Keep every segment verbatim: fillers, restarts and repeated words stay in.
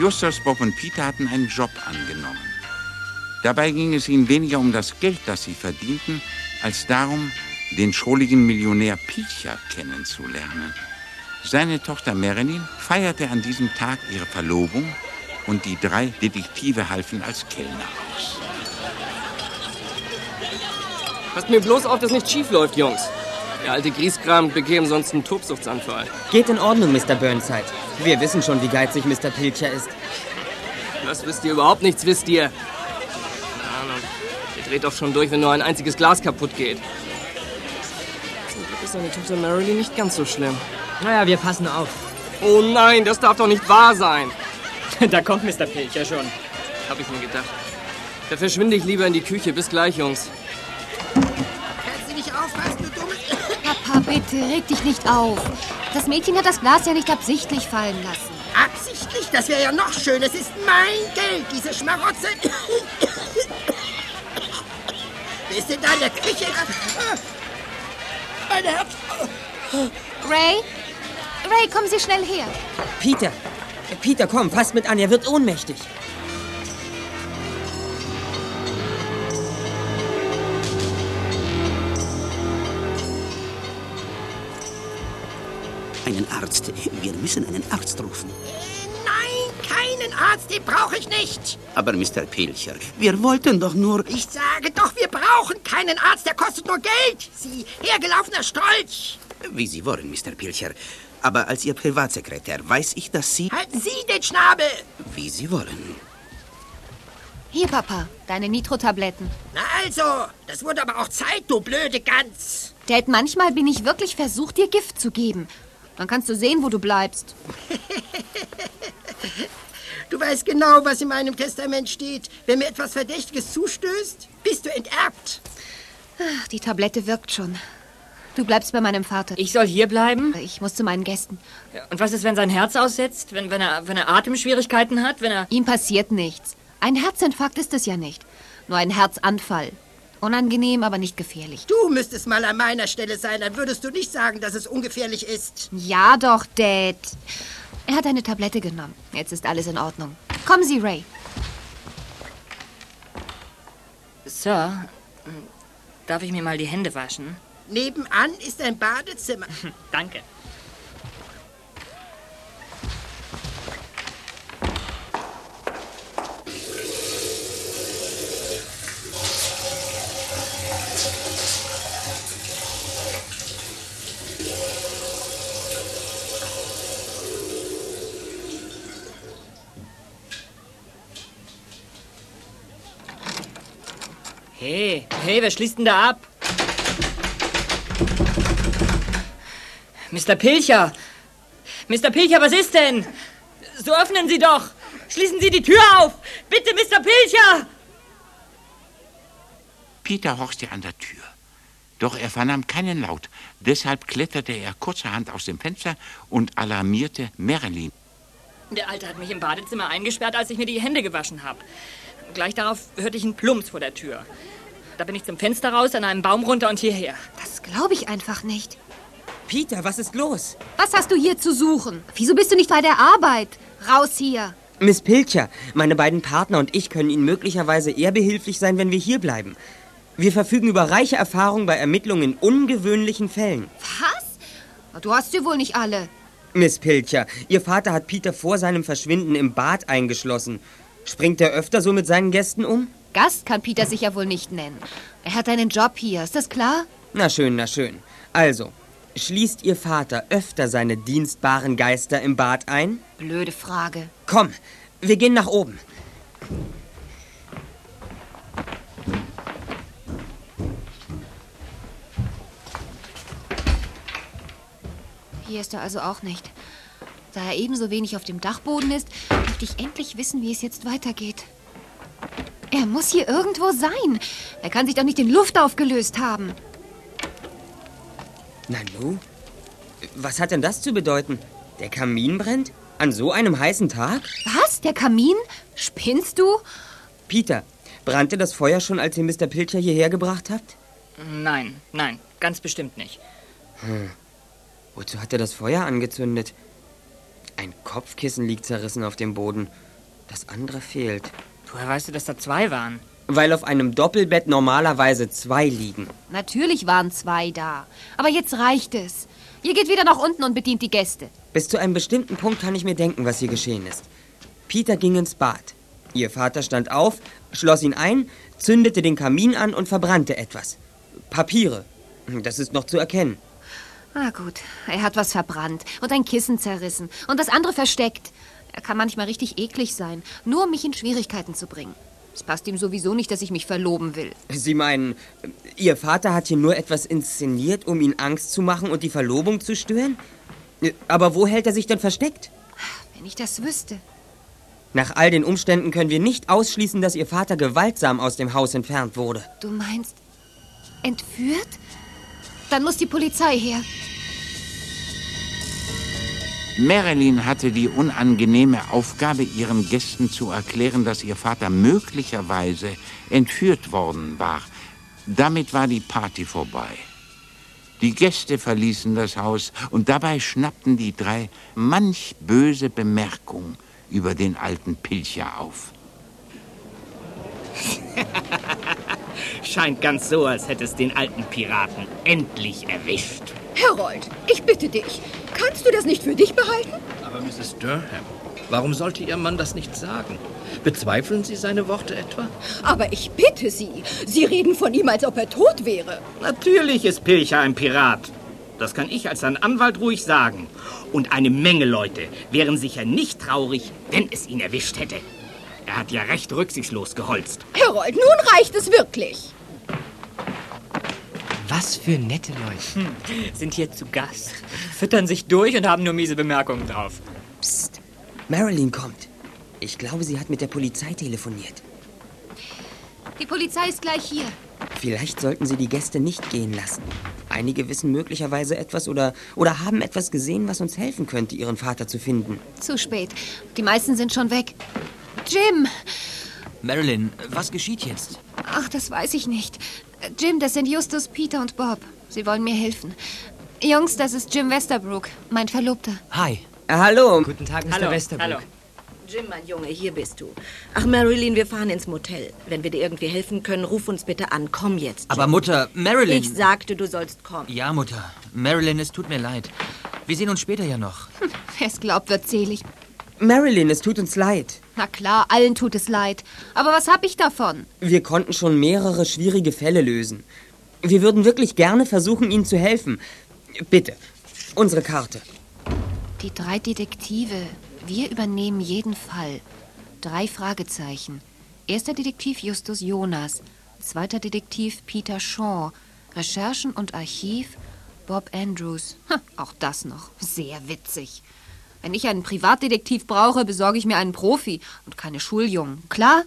Justus, Bob und Peter hatten einen Job angenommen. Dabei ging es ihnen weniger um das Geld, das sie verdienten, als darum, den schrulligen Millionär Pilcher kennenzulernen. Seine Tochter Marilyn feierte an diesem Tag ihre Verlobung und die drei Detektive halfen als Kellner aus. Passt mir bloß auf, dass nichts schief läuft, Jungs. Der alte Grieskram bekäme sonst einen Tobsuchtsanfall. Geht in Ordnung, Mister Burnside. Wir wissen schon, wie geizig Mister Pilcher ist. Was wisst ihr? Überhaupt nichts wisst ihr. Keine Ahnung. Ihr dreht doch schon durch, wenn nur ein einziges Glas kaputt geht. Zum Glück ist seine Tochter Marilyn nicht ganz so schlimm. Naja, wir passen auf. Oh nein, das darf doch nicht wahr sein. Da kommt Mister Pilcher schon. Hab ich mir gedacht. Da verschwinde ich lieber in die Küche. Bis gleich, Jungs. Kannst du nicht aufpassen, du dumme... Papa, bitte, reg dich nicht auf. Das Mädchen hat das Glas ja nicht absichtlich fallen lassen. Absichtlich? Das wäre ja noch schön. Es ist mein Geld, diese Schmarotze. Wer ist denn da in der Küche? Mein Herz. Ray? Ray, kommen Sie schnell her. Peter, Peter, komm, fass mit an, er wird ohnmächtig. Einen Arzt. Wir müssen einen Arzt rufen. Nein, keinen Arzt, den brauche ich nicht. Aber Mister Pilcher, wir wollten doch nur... Ich sage doch, wir brauchen keinen Arzt, der kostet nur Geld. Sie, hergelaufener Strolch. Wie Sie wollen, Mister Pilcher. Aber als Ihr Privatsekretär weiß ich, dass Sie... Halten Sie den Schnabel. Wie Sie wollen. Hier, Papa, deine Nitro-Tabletten. Na also, das wurde aber auch Zeit, du blöde Gans. Dad, manchmal bin ich wirklich versucht, dir Gift zu geben. Dann kannst du sehen, wo du bleibst. Du weißt genau, was in meinem Testament steht. Wenn mir etwas Verdächtiges zustößt, bist du enterbt. Ach, die Tablette wirkt schon. Du bleibst bei meinem Vater. Ich soll hier bleiben? Ich muss zu meinen Gästen. Und was ist, wenn sein Herz aussetzt? Wenn, wenn, er, wenn er Atemschwierigkeiten hat? Wenn er... Ihm passiert nichts. Ein Herzinfarkt ist es ja nicht. Nur ein Herzanfall. Unangenehm, aber nicht gefährlich. Du müsstest mal an meiner Stelle sein, dann würdest du nicht sagen, dass es ungefährlich ist. Ja doch, Dad. Er hat eine Tablette genommen. Jetzt ist alles in Ordnung. Kommen Sie, Ray. Sir, darf ich mir mal die Hände waschen? Nebenan ist ein Badezimmer. Danke. Hey, hey, wer schließt denn da ab? Mister Pilcher! Mister Pilcher, was ist denn? So öffnen Sie doch! Schließen Sie die Tür auf! Bitte, Mister Pilcher! Peter horchte an der Tür. Doch er vernahm keinen Laut. Deshalb kletterte er kurzerhand aus dem Fenster und alarmierte Marilyn. Der Alte hat mich im Badezimmer eingesperrt, als ich mir die Hände gewaschen habe. Gleich darauf hörte ich einen Plumps vor der Tür. Da bin ich zum Fenster raus, an einem Baum runter und hierher. Das glaube ich einfach nicht. Peter, was ist los? Was hast du hier zu suchen? Wieso bist du nicht bei der Arbeit? Raus hier. Miss Pilcher, meine beiden Partner und ich können Ihnen möglicherweise eher behilflich sein, wenn wir hier bleiben. Wir verfügen über reiche Erfahrung bei Ermittlungen in ungewöhnlichen Fällen. Was? Du hast sie wohl nicht alle. Miss Pilcher, Ihr Vater hat Peter vor seinem Verschwinden im Bad eingeschlossen. Springt er öfter so mit seinen Gästen um? Gast kann Peter sich ja wohl nicht nennen. Er hat einen Job hier, ist das klar? Na schön, na schön. Also, schließt Ihr Vater öfter seine dienstbaren Geister im Bad ein? Blöde Frage. Komm, wir gehen nach oben. Hier ist er also auch nicht. Da er ebenso wenig auf dem Dachboden ist, möchte ich endlich wissen, wie es jetzt weitergeht. Er muss hier irgendwo sein. Er kann sich doch nicht in Luft aufgelöst haben. Nanu, was hat denn das zu bedeuten? Der Kamin brennt? An so einem heißen Tag? Was? Der Kamin? Spinnst du? Peter, brannte das Feuer schon, als ihr Mister Pilcher hierher gebracht habt? Nein, nein, ganz bestimmt nicht. Hm. Wozu hat er das Feuer angezündet? Ein Kopfkissen liegt zerrissen auf dem Boden. Das andere fehlt. Woher weißt du, dass da zwei waren? Weil auf einem Doppelbett normalerweise zwei liegen. Natürlich waren zwei da. Aber jetzt reicht es. Ihr geht wieder nach unten und bedient die Gäste. Bis zu einem bestimmten Punkt kann ich mir denken, was hier geschehen ist. Peter ging ins Bad. Ihr Vater stand auf, schloss ihn ein, zündete den Kamin an und verbrannte etwas. Papiere. Das ist noch zu erkennen. Na gut, er hat was verbrannt und ein Kissen zerrissen und das andere versteckt. Er kann manchmal richtig eklig sein, nur um mich in Schwierigkeiten zu bringen. Es passt ihm sowieso nicht, dass ich mich verloben will. Sie meinen, Ihr Vater hat hier nur etwas inszeniert, um ihn Angst zu machen und die Verlobung zu stören? Aber wo hält er sich denn versteckt? Wenn ich das wüsste. Nach all den Umständen können wir nicht ausschließen, dass Ihr Vater gewaltsam aus dem Haus entfernt wurde. Du meinst, entführt? Dann muss die Polizei her. Marilyn hatte die unangenehme Aufgabe, ihren Gästen zu erklären, dass ihr Vater möglicherweise entführt worden war. Damit war die Party vorbei. Die Gäste verließen das Haus und dabei schnappten die drei manch böse Bemerkung über den alten Pilcher auf. Scheint ganz so, als hätte es den alten Piraten endlich erwischt. Harold, ich bitte dich, kannst du das nicht für dich behalten? Aber Misses Durham, warum sollte Ihr Mann das nicht sagen? Bezweifeln Sie seine Worte etwa? Aber ich bitte Sie, Sie reden von ihm, als ob er tot wäre. Natürlich ist Pilcher ein Pirat. Das kann ich als sein Anwalt ruhig sagen. Und eine Menge Leute wären sicher nicht traurig, wenn es ihn erwischt hätte. Er hat ja recht rücksichtslos geholzt. Harold, nun reicht es wirklich. Was für nette Leute. Hm, sind hier zu Gast, füttern sich durch und haben nur miese Bemerkungen drauf. Psst, Marilyn kommt. Ich glaube, sie hat mit der Polizei telefoniert. Die Polizei ist gleich hier. Vielleicht sollten Sie die Gäste nicht gehen lassen. Einige wissen möglicherweise etwas oder, oder haben etwas gesehen, was uns helfen könnte, Ihren Vater zu finden. Zu spät. Die meisten sind schon weg. Jim! Marilyn, was geschieht jetzt? Ach, das weiß ich nicht. Jim, das sind Justus, Peter und Bob. Sie wollen mir helfen. Jungs, das ist Jim Westerbrook, mein Verlobter. Hi. Äh, hallo. Guten Tag, Mister Hallo. Westerbrook. Hallo. Jim, mein Junge, hier bist du. Ach, Marilyn, wir fahren ins Motel. Wenn wir dir irgendwie helfen können, ruf uns bitte an. Komm jetzt, Jim. Aber Mutter, Marilyn... Ich sagte, du sollst kommen. Ja, Mutter. Marilyn, es tut mir leid. Wir sehen uns später ja noch. Hm, wer es glaubt, wird selig. Marilyn, es tut uns leid. Na klar, allen tut es leid. Aber was hab ich davon? Wir konnten schon mehrere schwierige Fälle lösen. Wir würden wirklich gerne versuchen, Ihnen zu helfen. Bitte, unsere Karte. Die drei Detektive. Wir übernehmen jeden Fall. Drei Fragezeichen. Erster Detektiv Justus Jonas. Zweiter Detektiv Peter Shaw. Recherchen und Archiv Bob Andrews. Ha, auch das noch. Sehr witzig. Wenn ich einen Privatdetektiv brauche, besorge ich mir einen Profi und keine Schuljungen. Klar?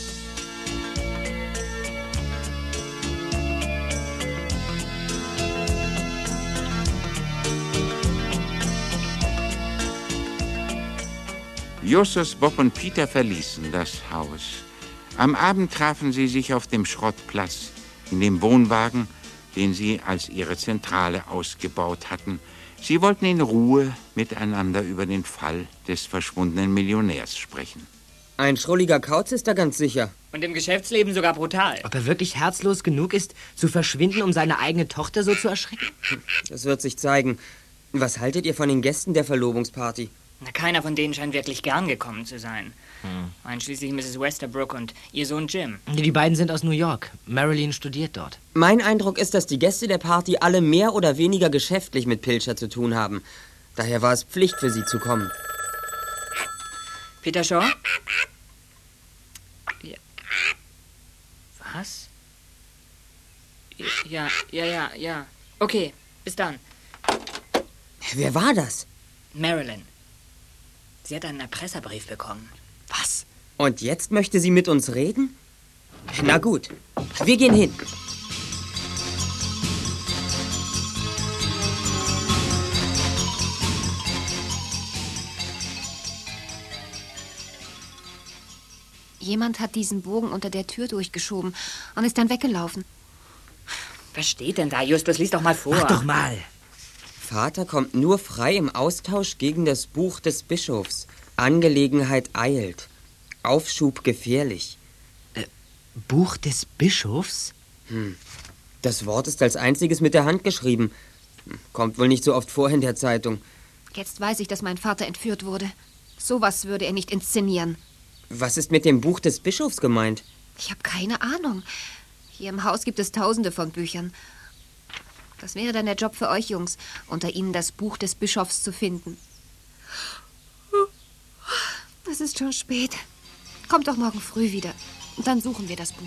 Justus, Bob und Peter verließen das Haus. Am Abend trafen sie sich auf dem Schrottplatz, in dem Wohnwagen, den sie als ihre Zentrale ausgebaut hatten. Sie wollten in Ruhe miteinander über den Fall des verschwundenen Millionärs sprechen. Ein schrulliger Kauz ist da ganz sicher. Und im Geschäftsleben sogar brutal. Ob er wirklich herzlos genug ist, zu verschwinden, um seine eigene Tochter so zu erschrecken? Das wird sich zeigen. Was haltet ihr von den Gästen der Verlobungsparty? Na, keiner von denen scheint wirklich gern gekommen zu sein. Hm. Einschließlich Misses Westerbrook und ihr Sohn Jim. Die beiden sind aus New York. Marilyn studiert dort. Mein Eindruck ist, dass die Gäste der Party alle mehr oder weniger geschäftlich mit Pilcher zu tun haben. Daher war es Pflicht für sie zu kommen. Peter Shaw? Ja. Was? Ja, ja, ja, ja. Okay, bis dann. Wer war das? Marilyn. Sie hat einen Erpresserbrief bekommen. Was? Und jetzt möchte sie mit uns reden? Na gut, wir gehen hin. Jemand hat diesen Bogen unter der Tür durchgeschoben und ist dann weggelaufen. Was steht denn da, Justus? Lies doch mal vor. Mach doch mal. Vater kommt nur frei im Austausch gegen das Buch des Bischofs. Angelegenheit eilt. Aufschub gefährlich. Äh, Buch des Bischofs? Hm. Das Wort ist als einziges mit der Hand geschrieben. Kommt wohl nicht so oft vor in der Zeitung. Jetzt weiß ich, dass mein Vater entführt wurde. Sowas würde er nicht inszenieren. Was ist mit dem Buch des Bischofs gemeint? Ich habe keine Ahnung. Hier im Haus gibt es tausende von Büchern. Das wäre dann der Job für euch Jungs, unter ihnen das Buch des Bischofs zu finden. Es ist schon spät. Kommt doch morgen früh wieder. Und dann suchen wir das Buch.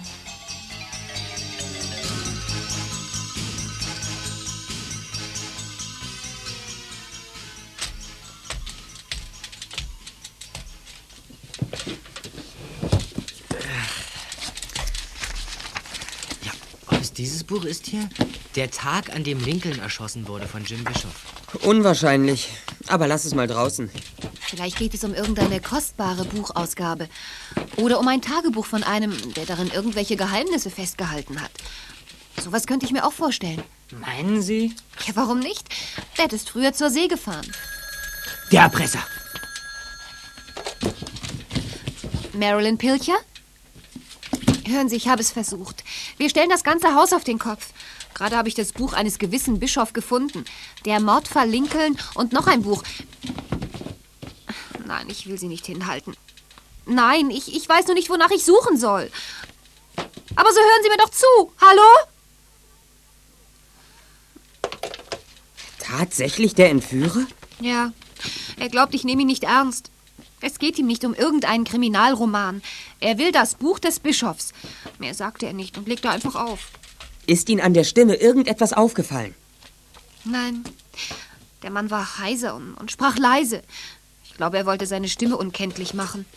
Dieses Buch ist hier der Tag, an dem Lincoln erschossen wurde von Jim Bishop. Unwahrscheinlich, aber lass es mal draußen. Vielleicht geht es um irgendeine kostbare Buchausgabe. Oder um ein Tagebuch von einem, der darin irgendwelche Geheimnisse festgehalten hat. Sowas könnte ich mir auch vorstellen. Meinen Sie? Ja, warum nicht? Dad ist früher zur See gefahren. Der Erpresser. Marilyn Pilcher? Hören Sie, ich habe es versucht. Wir stellen das ganze Haus auf den Kopf. Gerade habe ich das Buch eines gewissen Bischof gefunden. Der Mordfall Lincoln und noch ein Buch. Nein, ich will Sie nicht hinhalten. Nein, ich, ich weiß nur nicht, wonach ich suchen soll. Aber so hören Sie mir doch zu. Hallo? Tatsächlich der Entführer? Ja, er glaubt, ich nehme ihn nicht ernst. Es geht ihm nicht um irgendeinen Kriminalroman. Er will das Buch des Bischofs. Mehr sagte er nicht und legte einfach auf. Ist Ihnen an der Stimme irgendetwas aufgefallen? Nein, der Mann war heiser und, und sprach leise. Ich glaube, er wollte seine Stimme unkenntlich machen.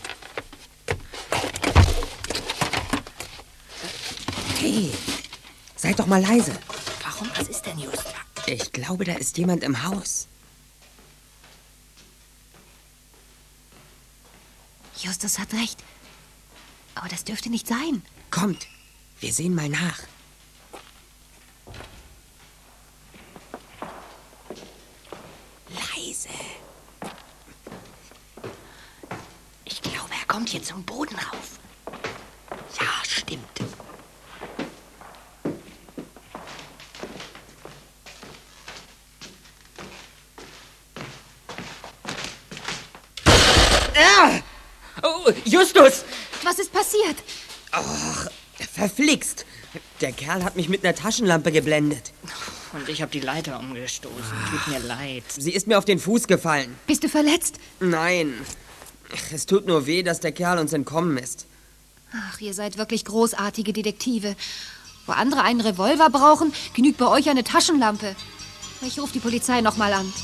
Hey, seid doch mal leise. Warum? Was ist denn, Just? Ich glaube, da ist jemand im Haus. Justus hat recht. Aber das dürfte nicht sein. Kommt, wir sehen mal nach. Leise. Ich glaube, er kommt hier zum Boden rauf. Ja, stimmt. Ah! Oh, Justus! Was ist passiert? Ach, verflixt. Der Kerl hat mich mit einer Taschenlampe geblendet. Und ich habe die Leiter umgestoßen. Tut mir leid. Sie ist mir auf den Fuß gefallen. Bist du verletzt? Nein. Es tut nur weh, dass der Kerl uns entkommen ist. Ach, ihr seid wirklich großartige Detektive. Wo andere einen Revolver brauchen, genügt bei euch eine Taschenlampe. Ich rufe die Polizei noch mal an.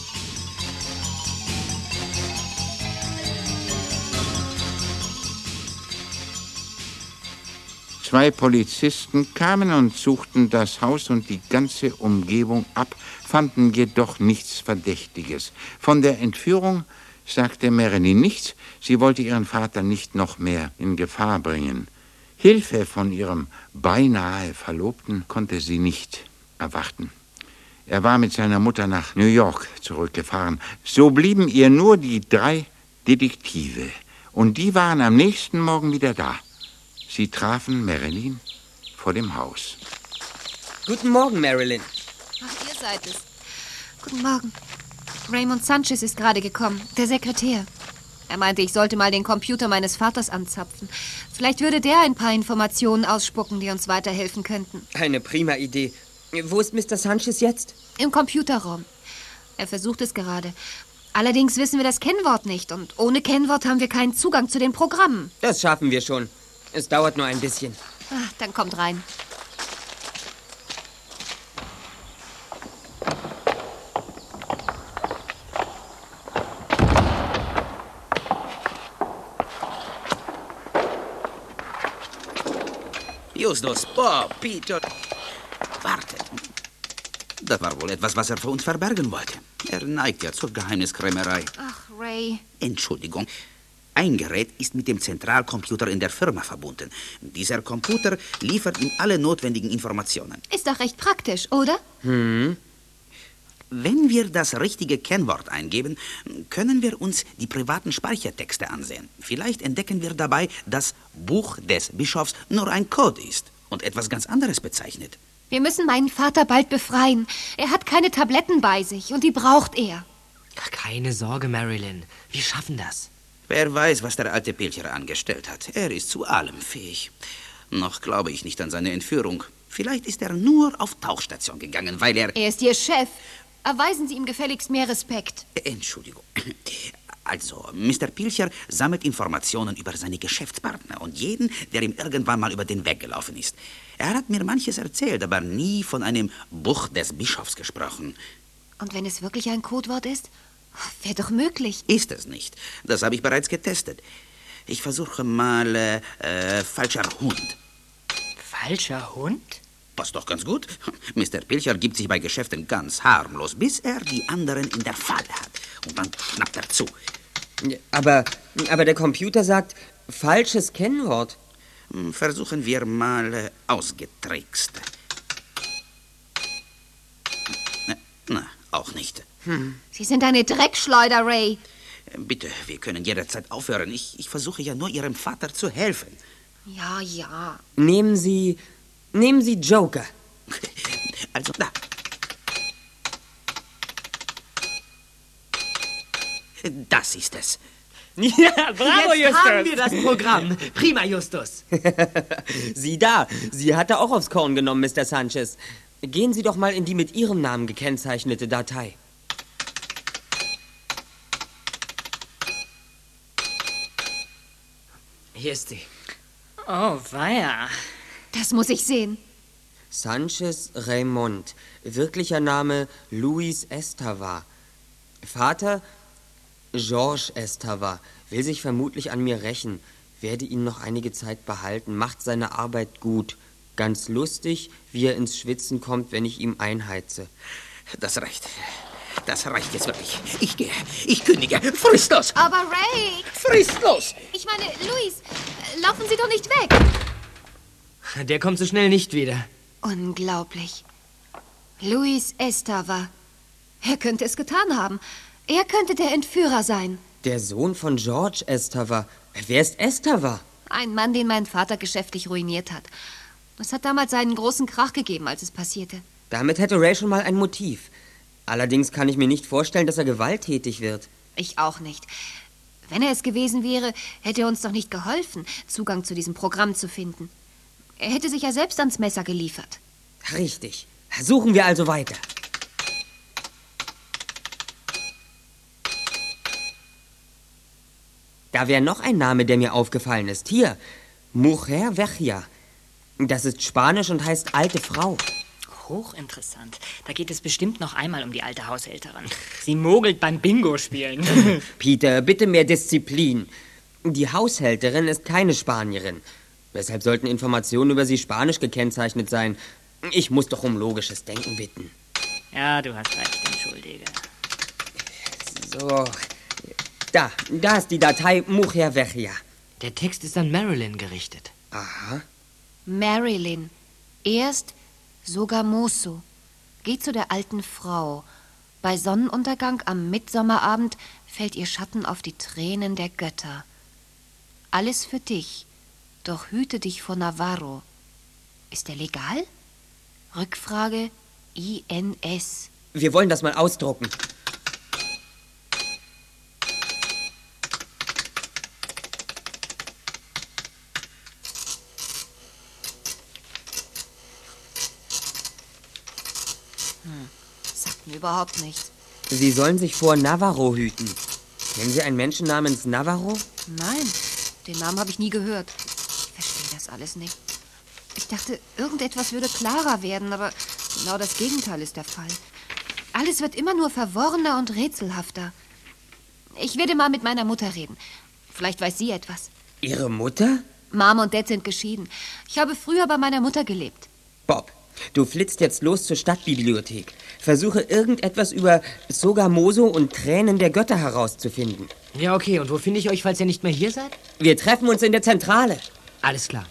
Zwei Polizisten kamen und suchten das Haus und die ganze Umgebung ab, fanden jedoch nichts Verdächtiges. Von der Entführung sagte Marilyn nichts, sie wollte ihren Vater nicht noch mehr in Gefahr bringen. Hilfe von ihrem beinahe Verlobten konnte sie nicht erwarten. Er war mit seiner Mutter nach New York zurückgefahren. So blieben ihr nur die drei Detektive. Und die waren am nächsten Morgen wieder da. Sie trafen Marilyn vor dem Haus. Guten Morgen, Marilyn. Ach, ihr seid es. Guten Morgen. Raymond Sanchez ist gerade gekommen, der Sekretär. Er meinte, ich sollte mal den Computer meines Vaters anzapfen. Vielleicht würde der ein paar Informationen ausspucken, die uns weiterhelfen könnten. Eine prima Idee. Wo ist Mister Sanchez jetzt? Im Computerraum. Er versucht es gerade. Allerdings wissen wir das Kennwort nicht. Und ohne Kennwort haben wir keinen Zugang zu den Programmen. Das schaffen wir schon. Es dauert nur ein bisschen. Ach, dann kommt rein. Justus, Bob, Peter. Wartet. Das war wohl etwas, was er vor uns verbergen wollte. Er neigt ja zur Geheimniskrämerei. Ach, Ray. Entschuldigung. Ein Gerät ist mit dem Zentralcomputer in der Firma verbunden. Dieser Computer liefert ihm alle notwendigen Informationen. Ist doch recht praktisch, oder? Hm. Wenn wir das richtige Kennwort eingeben, können wir uns die privaten Speichertexte ansehen. Vielleicht entdecken wir dabei, dass Buch des Bischofs nur ein Code ist und etwas ganz anderes bezeichnet. Wir müssen meinen Vater bald befreien. Er hat keine Tabletten bei sich und die braucht er. Ach, keine Sorge, Marilyn. Wir schaffen das. Wer weiß, was der alte Pilcher angestellt hat. Er ist zu allem fähig. Noch glaube ich nicht an seine Entführung. Vielleicht ist er nur auf Tauchstation gegangen, weil er... Er ist Ihr Chef. Erweisen Sie ihm gefälligst mehr Respekt. Entschuldigung. Also, Mister Pilcher sammelt Informationen über seine Geschäftspartner und jeden, der ihm irgendwann mal über den Weg gelaufen ist. Er hat mir manches erzählt, aber nie von einem Buch des Bischofs gesprochen. Und wenn es wirklich ein Codewort ist? Wäre doch möglich. Ist es nicht. Das habe ich bereits getestet. Ich versuche mal, äh, äh, falscher Hund. Falscher Hund? Passt doch ganz gut. Mister Pilcher gibt sich bei Geschäften ganz harmlos, bis er die anderen in der Falle hat. Und dann schnappt er zu. Aber, aber der Computer sagt, falsches Kennwort. Versuchen wir mal äh, ausgetrickst. Na, na, auch nicht. Hm. Sie sind eine Dreckschleuder, Ray. Bitte, wir können jederzeit aufhören. Ich, ich versuche ja nur Ihrem Vater zu helfen. Ja, ja. Nehmen Sie... Nehmen Sie Joker. Also, da. Das ist es. Ja, bravo, Jetzt Justus. haben wir das Programm. Prima, Justus. Sie da. Sie hatte auch aufs Korn genommen, Mister Sanchez. Gehen Sie doch mal in die mit Ihrem Namen gekennzeichnete Datei. Hier ist sie. Oh, weia. Das muss ich sehen. Sanchez Raymond. Wirklicher Name Luis Estava. Vater George Estava. Will sich vermutlich an mir rächen. Werde ihn noch einige Zeit behalten. Macht seine Arbeit gut. Ganz lustig, wie er ins Schwitzen kommt, wenn ich ihm einheize. Das reicht. Das reicht jetzt wirklich. Ich gehe. Ich kündige. Fristlos. Aber Ray... Fristlos. Ich meine, Luis, laufen Sie doch nicht weg. Der kommt so schnell nicht wieder. Unglaublich. Luis Estava. Er könnte es getan haben. Er könnte der Entführer sein. Der Sohn von George Estava. Wer ist Estava? Ein Mann, den mein Vater geschäftlich ruiniert hat. Es hat damals einen großen Krach gegeben, als es passierte. Damit hätte Ray schon mal ein Motiv. Allerdings kann ich mir nicht vorstellen, dass er gewalttätig wird. Ich auch nicht. Wenn er es gewesen wäre, hätte er uns doch nicht geholfen, Zugang zu diesem Programm zu finden. Er hätte sich ja selbst ans Messer geliefert. Richtig. Suchen wir also weiter. Da wäre noch ein Name, der mir aufgefallen ist. Hier, Mujer Vecchia. Das ist Spanisch und heißt alte Frau. Hochinteressant. Da geht es bestimmt noch einmal um die alte Haushälterin. Sie mogelt beim Bingo-Spielen. Peter, bitte mehr Disziplin. Die Haushälterin ist keine Spanierin. Weshalb sollten Informationen über sie spanisch gekennzeichnet sein? Ich muss doch um logisches Denken bitten. Ja, du hast recht, entschuldige. So, da, da ist die Datei Mujer Vecchia. Der Text ist an Marilyn gerichtet. Aha. Marilyn. Erst Sogamoso. Geh zu der alten Frau. Bei Sonnenuntergang am Mitsommerabend fällt ihr Schatten auf die Tränen der Götter. Alles für dich. Doch hüte dich vor Navarro. Ist er legal? Rückfrage I N S. Wir wollen das mal ausdrucken. Hm, sagt mir überhaupt nichts. Sie sollen sich vor Navarro hüten. Kennen Sie einen Menschen namens Navarro? Nein, den Namen habe ich nie gehört. Ich verstehe das alles nicht. Ich dachte, irgendetwas würde klarer werden, aber genau das Gegenteil ist der Fall. Alles wird immer nur verworrener und rätselhafter. Ich werde mal mit meiner Mutter reden. Vielleicht weiß sie etwas. Ihre Mutter? Mom und Dad sind geschieden. Ich habe früher bei meiner Mutter gelebt. Bob, du flitzt jetzt los zur Stadtbibliothek. Versuche irgendetwas über Sogamoso und Tränen der Götter herauszufinden. Ja, okay. Und wo finde ich euch, falls ihr nicht mehr hier seid? Wir treffen uns in der Zentrale. Alles klar.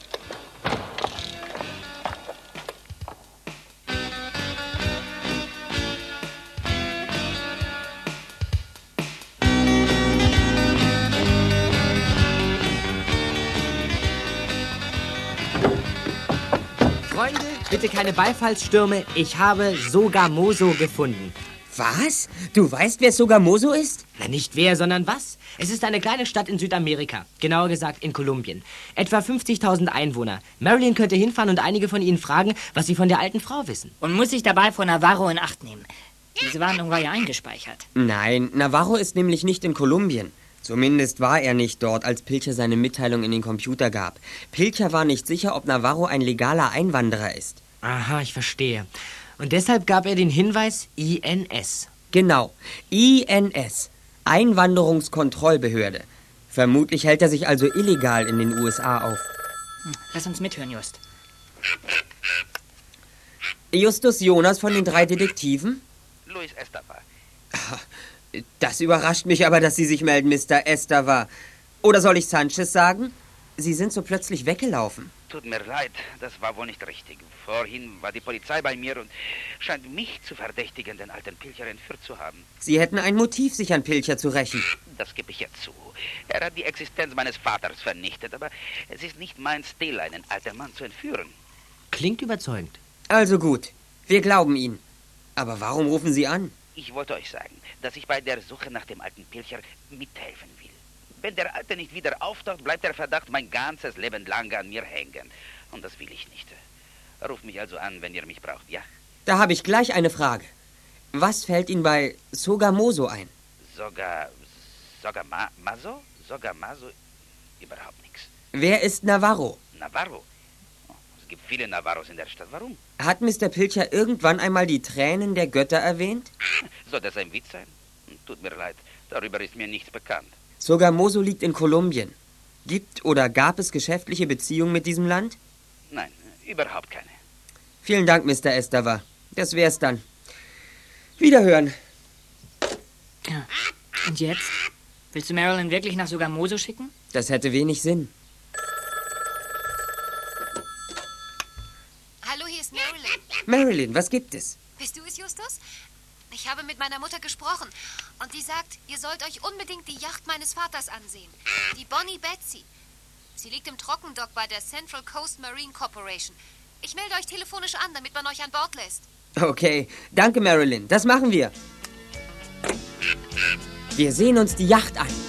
Freunde, bitte keine Beifallsstürme. Ich habe Sogamoso gefunden. Was? Du weißt, wer Sogamoso ist? Na, nicht wer, sondern was. Es ist eine kleine Stadt in Südamerika. Genauer gesagt in Kolumbien. Etwa fünfzigtausend Einwohner. Marilyn könnte hinfahren und einige von ihnen fragen, was sie von der alten Frau wissen. Und muss sich dabei vor Navarro in Acht nehmen. Diese Warnung war ja eingespeichert. Nein, Navarro ist nämlich nicht in Kolumbien. Zumindest war er nicht dort, als Pilcher seine Mitteilung in den Computer gab. Pilcher war nicht sicher, ob Navarro ein legaler Einwanderer ist. Aha, ich verstehe. Und deshalb gab er den Hinweis I N S. Genau, I N S, Einwanderungskontrollbehörde. Vermutlich hält er sich also illegal in den U S A auf. Hm, lass uns mithören, Just. Justus Jonas von den drei Detektiven? Luis Estava. Das überrascht mich aber, dass Sie sich melden, Mister Estava. Oder soll ich Sanchez sagen? Sie sind so plötzlich weggelaufen. Tut mir leid, das war wohl nicht richtig. Vorhin war die Polizei bei mir und scheint mich zu verdächtigen, den alten Pilcher entführt zu haben. Sie hätten ein Motiv, sich an Pilcher zu rächen. Das gebe ich jetzt zu. Er hat die Existenz meines Vaters vernichtet, aber es ist nicht mein Stil, einen alten Mann zu entführen. Klingt überzeugend. Also gut, wir glauben Ihnen. Aber warum rufen Sie an? Ich wollte euch sagen, dass ich bei der Suche nach dem alten Pilcher mithelfen will. Wenn der Alte nicht wieder auftaucht, bleibt der Verdacht mein ganzes Leben lang an mir hängen. Und das will ich nicht. Ruft mich also an, wenn ihr mich braucht, ja? Da habe ich gleich eine Frage. Was fällt Ihnen bei Sogamoso ein? Sogar... Sogar Ma Maso? Sogar Maso? Überhaupt nichts. Wer ist Navarro? Navarro? Oh, es gibt viele Navarros in der Stadt. Warum? Hat Mister Pilcher irgendwann einmal die Tränen der Götter erwähnt? Soll das ein Witz sein? Tut mir leid, darüber ist mir nichts bekannt. Sogamoso liegt in Kolumbien. Gibt oder gab es geschäftliche Beziehungen mit diesem Land? Nein, überhaupt keine. Vielen Dank, Mister Estava. Das wär's dann. Wiederhören. Ja. Und jetzt? Willst du Marilyn wirklich nach Sogamoso schicken? Das hätte wenig Sinn. Hallo, hier ist Marilyn. Marilyn, was gibt es? Bist du es, Justus? Ich habe mit meiner Mutter gesprochen und die sagt, ihr sollt euch unbedingt die Yacht meines Vaters ansehen. Die Bonnie Betsy. Sie liegt im Trockendock bei der Central Coast Marine Corporation. Ich melde euch telefonisch an, damit man euch an Bord lässt. Okay, danke Marilyn, das machen wir. Wir sehen uns die Yacht an.